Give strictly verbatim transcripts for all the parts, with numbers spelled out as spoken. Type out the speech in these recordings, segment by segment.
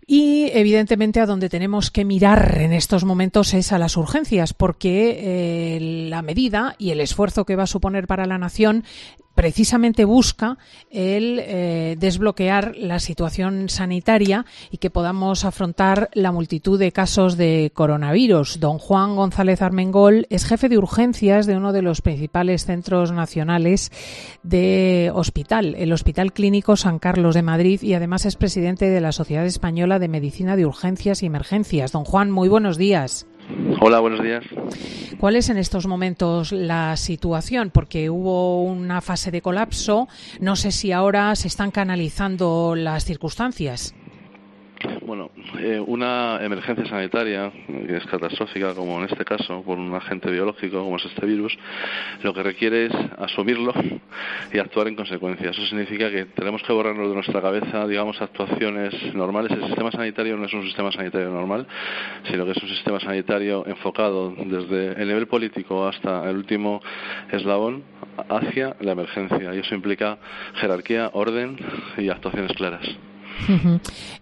Y, evidentemente, a donde tenemos que mirar en estos momentos es a las urgencias, porque eh, la medida y el esfuerzo que va a suponer para la nación precisamente busca el eh, desbloquear la situación sanitaria y que podamos afrontar la multitud de casos de coronavirus. Don Juan González Armengol es jefe de urgencias de uno de los principales centros nacionales de hospital, el Hospital Clínico San Carlos de Madrid, y además es presidente de la Sociedad Española de Medicina de Urgencias y Emergencias. Don Juan, muy buenos días. Hola, buenos días. ¿Cuál es en estos momentos la situación? Porque hubo una fase de colapso. No sé si ahora se están canalizando las circunstancias. Bueno, eh, una emergencia sanitaria que es catastrófica, como en este caso, por un agente biológico como es este virus, lo que requiere es asumirlo y actuar en consecuencia. Eso significa que tenemos que borrarnos de nuestra cabeza, digamos, actuaciones normales. El sistema sanitario no es un sistema sanitario normal, sino que es un sistema sanitario enfocado desde el nivel político hasta el último eslabón hacia la emergencia. Y eso implica jerarquía, orden y actuaciones claras. Uh-huh.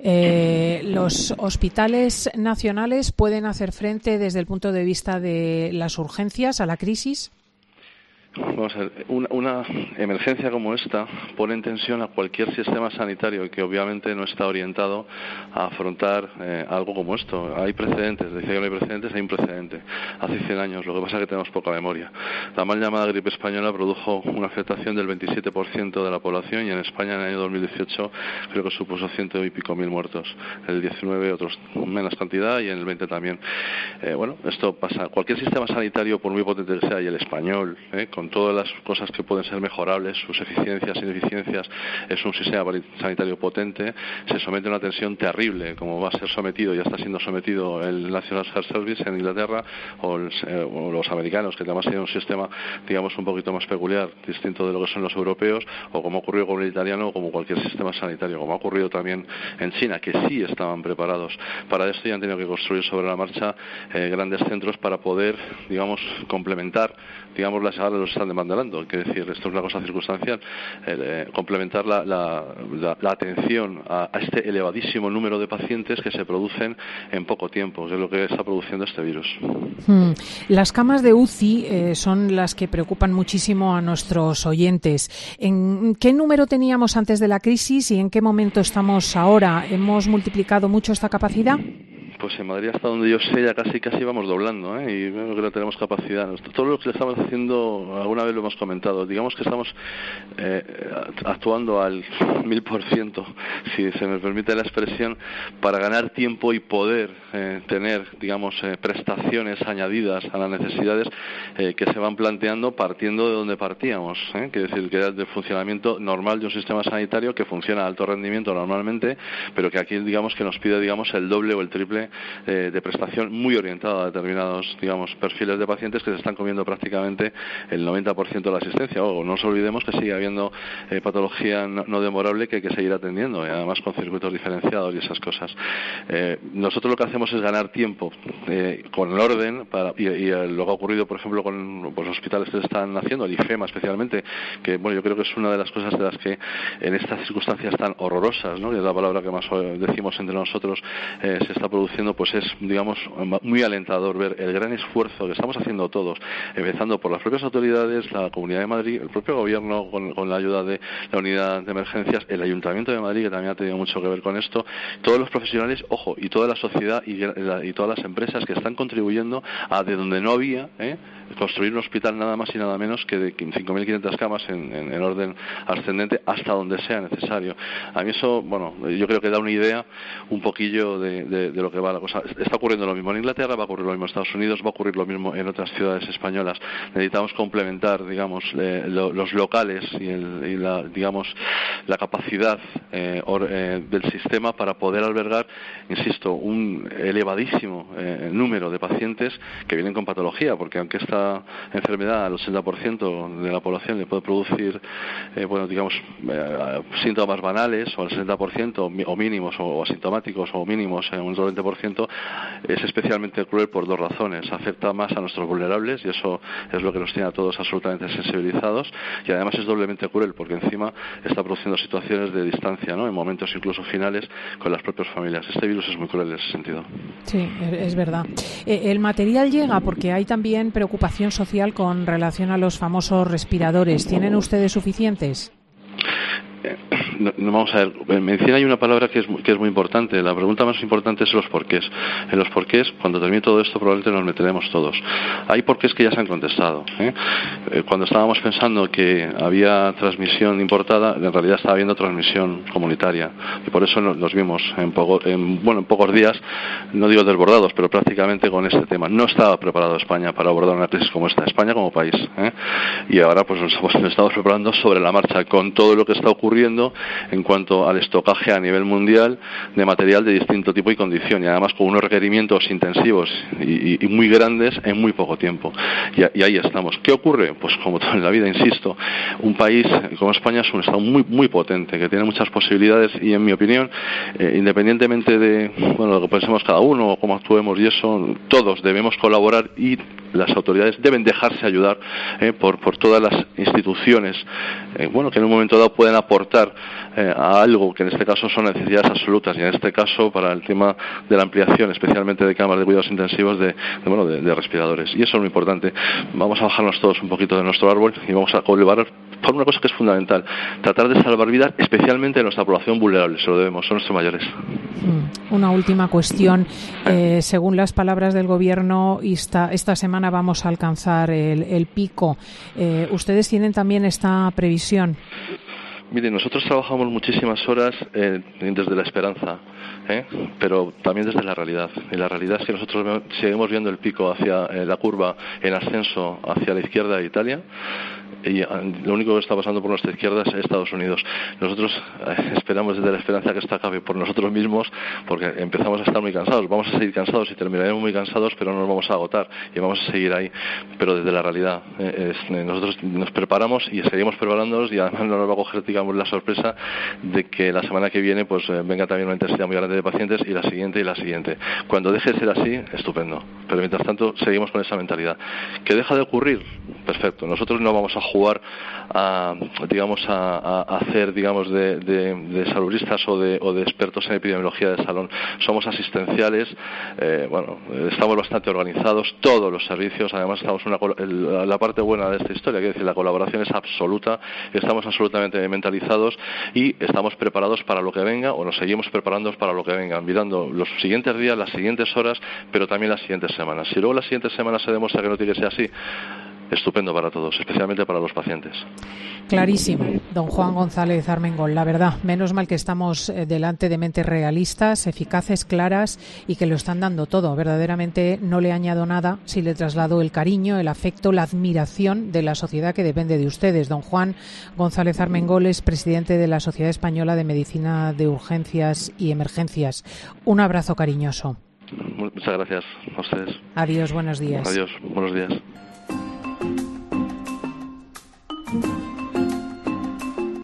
Eh, ¿Los hospitales nacionales pueden hacer frente desde el punto de vista de las urgencias a la crisis? Vamos a ver, una, una emergencia como esta pone en tensión a cualquier sistema sanitario que obviamente no está orientado a afrontar eh, algo como esto. Hay precedentes, decía que no hay precedentes, hay un precedente. Hace cien años, lo que pasa es que tenemos poca memoria. La mal llamada gripe española produjo una afectación del veintisiete por ciento de la población y en España en el año dos mil dieciocho creo que supuso ciento y pico mil muertos. En el diecinueve otros menos cantidad y en el veinte también. Eh, bueno, esto pasa. Cualquier sistema sanitario, por muy potente que sea, y el español, eh, con todas las cosas que pueden ser mejorables, sus eficiencias, ineficiencias, es un sistema sanitario potente, se somete a una tensión terrible, como va a ser sometido, ya está siendo sometido el National Health Service en Inglaterra, o, el, eh, o los americanos, que además tienen un sistema, digamos, un poquito más peculiar, distinto de lo que son los europeos, o como ocurrió con el italiano, o como cualquier sistema sanitario, como ha ocurrido también en China, que sí estaban preparados para esto y han tenido que construir sobre la marcha eh, grandes centros para poder, digamos, complementar, digamos, las ahora los están demandando. Que decir, esto es una cosa circunstancial, eh, complementar la, la, la, la atención a, a este elevadísimo número de pacientes que se producen en poco tiempo, que es lo que está produciendo este virus. Hmm. Las camas de U C I eh, son las que preocupan muchísimo a nuestros oyentes. ¿En qué número teníamos antes de la crisis y en qué momento estamos ahora? ¿Hemos multiplicado mucho esta capacidad? Pues en Madrid, hasta donde yo sé, ya casi casi vamos doblando, ¿eh? Y creo que no tenemos capacidad. Todo lo que estamos haciendo, alguna vez lo hemos comentado, digamos que estamos eh, actuando al mil por ciento, si se me permite la expresión, para ganar tiempo y poder eh, tener, digamos, eh, prestaciones añadidas a las necesidades eh, que se van planteando partiendo de donde partíamos, ¿eh? Que es decir, que era del funcionamiento normal de un sistema sanitario que funciona a alto rendimiento normalmente, pero que aquí, digamos, que nos pide, digamos, el doble o el triple Eh, de prestación, muy orientada a determinados, digamos, perfiles de pacientes que se están comiendo prácticamente el noventa por ciento de la asistencia. O no nos olvidemos que sigue habiendo eh, patología no, no demorable que hay que seguir atendiendo, y además con circuitos diferenciados y esas cosas. Eh, nosotros lo que hacemos es ganar tiempo eh, con el orden para, y, y lo que ha ocurrido, por ejemplo, con pues, los hospitales que se están haciendo, el IFEMA especialmente, que bueno, yo creo que es una de las cosas de las que en estas circunstancias tan horrorosas, ¿no?, que es la palabra que más decimos entre nosotros, eh, se está produciendo, pues es, digamos, muy alentador ver el gran esfuerzo que estamos haciendo todos, empezando por las propias autoridades, la Comunidad de Madrid, el propio Gobierno con, con la ayuda de la Unidad de Emergencias, el Ayuntamiento de Madrid, que también ha tenido mucho que ver con esto, todos los profesionales, ojo, y toda la sociedad y, la, y todas las empresas que están contribuyendo a de donde no había, ¿eh?, construir un hospital nada más y nada menos que de cinco mil quinientas camas en, en, en orden ascendente hasta donde sea necesario. A mí eso, bueno, yo creo que da una idea un poquillo de, de, de lo que va la cosa. Está ocurriendo lo mismo en Inglaterra, va a ocurrir lo mismo en Estados Unidos, va a ocurrir lo mismo en otras ciudades españolas. Necesitamos complementar, digamos, eh, lo, los locales y, el, y la, digamos, la capacidad eh, or, eh, del sistema para poder albergar, insisto, un elevadísimo eh, número de pacientes que vienen con patología, porque aunque esta enfermedad al ochenta por ciento de la población le puede producir, eh, bueno, digamos, eh, síntomas banales, o al sesenta por ciento o mínimos, o asintomáticos o mínimos en un noventa por ciento, es especialmente cruel por dos razones. Afecta más a nuestros vulnerables y eso es lo que nos tiene a todos absolutamente sensibilizados, y además es doblemente cruel porque encima está produciendo situaciones de distancia, ¿no?, en momentos incluso finales con las propias familias. Este virus es muy cruel en ese sentido. Sí, es verdad. El material llega porque hay también preocupación social con relación a los famosos respiradores. ¿Tienen ustedes suficientes? No, no, vamos a ver, en medicina hay una palabra que es, que es muy importante. La pregunta más importante es los porqués. En los porqués, cuando termine todo esto, probablemente nos meteremos todos. Hay porqués que ya se han contestado, ¿eh? Eh, cuando estábamos pensando que había transmisión importada, en realidad estaba habiendo transmisión comunitaria, y por eso nos, nos vimos en, poco, en, bueno, en pocos días, no digo desbordados, pero prácticamente con este tema. No estaba preparado España para abordar una crisis como esta, España como país, ¿eh? Y ahora pues nos, pues, nos estamos preparando sobre la marcha con todo lo que está ocurriendo en cuanto al estocaje a nivel mundial de material de distinto tipo y condición, y además con unos requerimientos intensivos y, y, y muy grandes en muy poco tiempo. Y, y ahí estamos. ¿Qué ocurre? Pues como todo en la vida, insisto, un país como España es un estado muy muy potente, que tiene muchas posibilidades, y en mi opinión, eh, independientemente de bueno lo que pensemos cada uno o cómo actuemos y eso, todos debemos colaborar, y las autoridades deben dejarse ayudar eh, por, por todas las instituciones eh, bueno que en un momento dado pueden aportar eh, a algo que en este caso son necesidades absolutas, y en este caso para el tema de la ampliación especialmente de cámaras de cuidados intensivos de, de bueno de, de respiradores, y eso es muy importante. Vamos a bajarnos todos un poquito de nuestro árbol y vamos a colaborar por una cosa que es fundamental: tratar de salvar vidas, especialmente en nuestra población vulnerable. Se lo debemos, son nuestros mayores. Una última cuestión. Eh, según las palabras del Gobierno, esta, esta semana vamos a alcanzar el, el pico. Eh, ¿Ustedes tienen también esta previsión? Mire, nosotros trabajamos muchísimas horas eh, desde la esperanza, ¿eh? pero también desde la realidad. Y la realidad es que nosotros seguimos viendo el pico hacia eh, la curva en ascenso hacia la izquierda de Italia, y lo único que está pasando por nuestra izquierda es Estados Unidos. Nosotros eh, esperamos desde la esperanza que esto acabe por nosotros mismos, porque empezamos a estar muy cansados. Vamos a seguir cansados y terminaremos muy cansados, pero no nos vamos a agotar y vamos a seguir ahí, pero desde la realidad. Eh, es, eh, nosotros nos preparamos y seguimos preparándonos, y además no nos va a coger, digamos, la sorpresa de que la semana que viene pues eh, venga también una intensidad muy grande de pacientes, y la siguiente y la siguiente. Cuando deje de ser así, estupendo, pero mientras tanto seguimos con esa mentalidad. ¿Que deja de ocurrir? Perfecto. Nosotros no vamos a jugar a, digamos, a, a hacer, digamos, de, de, de saludistas o de, o de expertos en epidemiología de salón. Somos asistenciales, eh, bueno, estamos bastante organizados, todos los servicios, además estamos una, la parte buena de esta historia, quiero decir, la colaboración es absoluta, estamos absolutamente mentalizados y estamos preparados para lo que venga, o nos seguimos preparando para lo que venga, mirando los siguientes días, las siguientes horas, pero también las siguientes semanas. Si luego las siguientes semanas se demuestra que no tiene que ser así, estupendo para todos, especialmente para los pacientes. Clarísimo, don Juan González Armengol. La verdad, menos mal que estamos delante de mentes realistas, eficaces, claras, y que lo están dando todo. Verdaderamente no le añado nada si le traslado el cariño, el afecto, la admiración de la sociedad que depende de ustedes. Don Juan González Armengol es presidente de la Sociedad Española de Medicina de Urgencias y Emergencias. Un abrazo cariñoso. Muchas gracias a ustedes. Adiós, buenos días. Adiós, buenos días.